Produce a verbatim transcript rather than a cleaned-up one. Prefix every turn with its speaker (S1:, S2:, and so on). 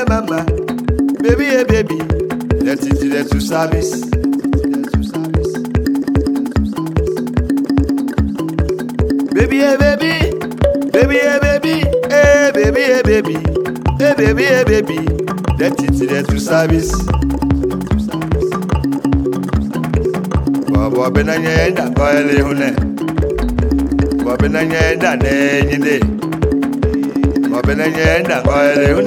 S1: mama. Baby, hey, baby, let it let to service. Baby, hey, baby, baby, hey, baby, hey, baby, hey, baby, hey, baby, hey, baby, let it let to service. Baba benanyenda kwele hune. Baba benanyenda ne nyinde. Baba benanyenda kwele hune.